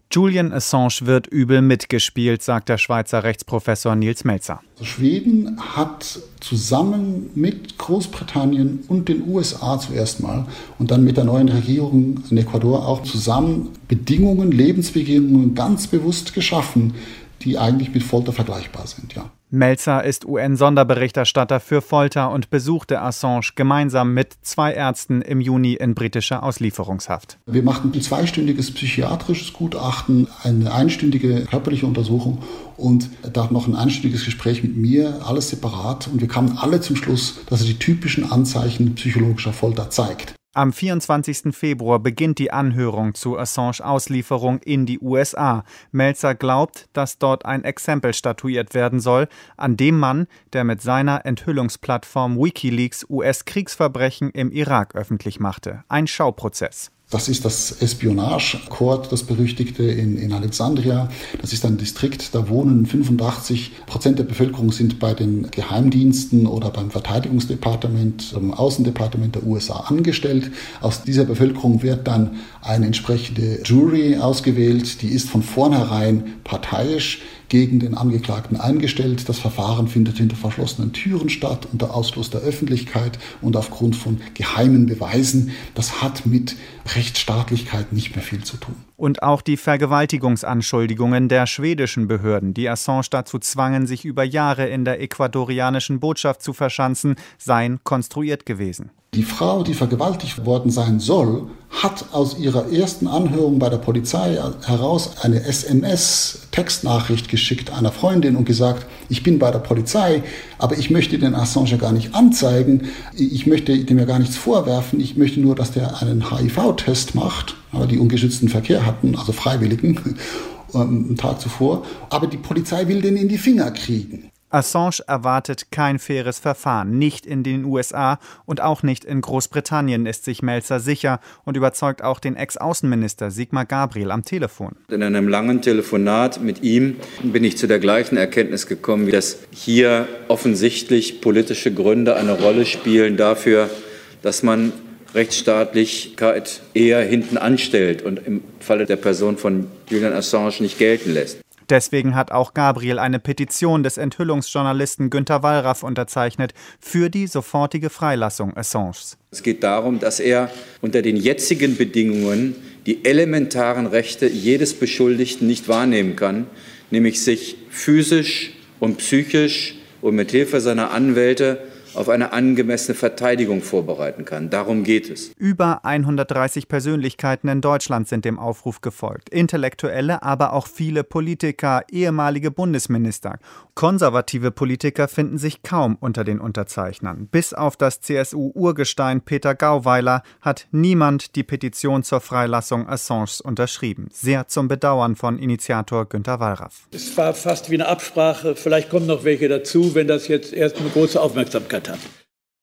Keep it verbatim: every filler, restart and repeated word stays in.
Julian Assange wird übel mitgespielt, sagt der Schweizer Rechtsprofessor Nils Melzer. Schweden hat zusammen mit Großbritannien und den U S A zuerst mal und dann mit der neuen Regierung in Ecuador auch zusammen Bedingungen, Lebensbedingungen ganz bewusst geschaffen, die eigentlich mit Folter vergleichbar sind, ja. Melzer ist U N-Sonderberichterstatter für Folter und besuchte Assange gemeinsam mit zwei Ärzten im Juni in britischer Auslieferungshaft. Wir machten ein zweistündiges psychiatrisches Gutachten, eine einstündige körperliche Untersuchung und dann noch ein einstündiges Gespräch mit mir, alles separat. Und wir kamen alle zum Schluss, dass er die typischen Anzeichen psychologischer Folter zeigt. Am vierundzwanzigsten Februar beginnt die Anhörung zu Assange Auslieferung in die U S A. Melzer glaubt, dass dort ein Exempel statuiert werden soll an dem Mann, der mit seiner Enthüllungsplattform WikiLeaks U S-Kriegsverbrechen im Irak öffentlich machte. Ein Schauprozess. Das ist das Espionage Court, das berüchtigte in, in Alexandria. Das ist ein Distrikt, da wohnen fünfundachtzig Prozent der Bevölkerung sind bei den Geheimdiensten oder beim Verteidigungsdepartement, beim Außendepartement der U S A angestellt. Aus dieser Bevölkerung wird dann eine entsprechende Jury ausgewählt. Die ist von vornherein parteiisch gegen den Angeklagten eingestellt. Das Verfahren findet hinter verschlossenen Türen statt, unter Ausschluss der Öffentlichkeit und aufgrund von geheimen Beweisen. Das hat mit Rechtsstaatlichkeit nicht mehr viel zu tun. Und auch die Vergewaltigungsanschuldigungen der schwedischen Behörden, die Assange dazu zwangen, sich über Jahre in der ecuadorianischen Botschaft zu verschanzen, seien konstruiert gewesen. Die Frau, die vergewaltigt worden sein soll, hat aus ihrer ersten Anhörung bei der Polizei heraus eine S M S-Textnachricht geschickt einer Freundin und gesagt, ich bin bei der Polizei, aber ich möchte den Assange gar nicht anzeigen, ich möchte dem ja gar nichts vorwerfen, ich möchte nur, dass der einen H I V-Test macht, aber die ungeschützten Verkehr hatten, also Freiwilligen, einen Tag zuvor, aber die Polizei will den in die Finger kriegen. Assange erwartet kein faires Verfahren, nicht in den U S A und auch nicht in Großbritannien, ist sich Melzer sicher und überzeugt auch den Ex-Außenminister Sigmar Gabriel am Telefon. In einem langen Telefonat mit ihm bin ich zu der gleichen Erkenntnis gekommen, wie dass hier offensichtlich politische Gründe eine Rolle spielen dafür, dass man Rechtsstaatlichkeit eher hinten anstellt und im Falle der Person von Julian Assange nicht gelten lässt. Deswegen hat auch Gabriel eine Petition des Enthüllungsjournalisten Günter Wallraff unterzeichnet für die sofortige Freilassung Assanges. Es geht darum, dass er unter den jetzigen Bedingungen die elementaren Rechte jedes Beschuldigten nicht wahrnehmen kann, nämlich sich physisch und psychisch und mit Hilfe seiner Anwälte auf eine angemessene Verteidigung vorbereiten kann. Darum geht es. Über hundertdreißig Persönlichkeiten in Deutschland sind dem Aufruf gefolgt. Intellektuelle, aber auch viele Politiker, ehemalige Bundesminister. Konservative Politiker finden sich kaum unter den Unterzeichnern. Bis auf das C S U-Urgestein Peter Gauweiler hat niemand die Petition zur Freilassung Assanges unterschrieben. Sehr zum Bedauern von Initiator Günter Wallraff. Es war fast wie eine Absprache. Vielleicht kommen noch welche dazu, wenn das jetzt erst eine große Aufmerksamkeit hat.